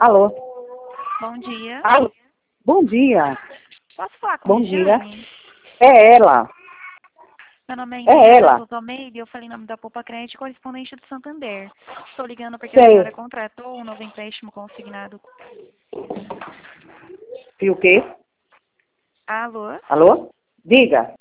Alô? Bom dia. Alô? Bom dia. Posso falar com Bom a dia. Jane? É ela. Meu nome é É Inês, ela. eu sou Meire, eu falei em nome da Poupa Crédito, correspondente do Santander. Estou ligando porque a Sei. senhora contratou um novo empréstimo consignado. E o quê? Alô? Alô? Diga.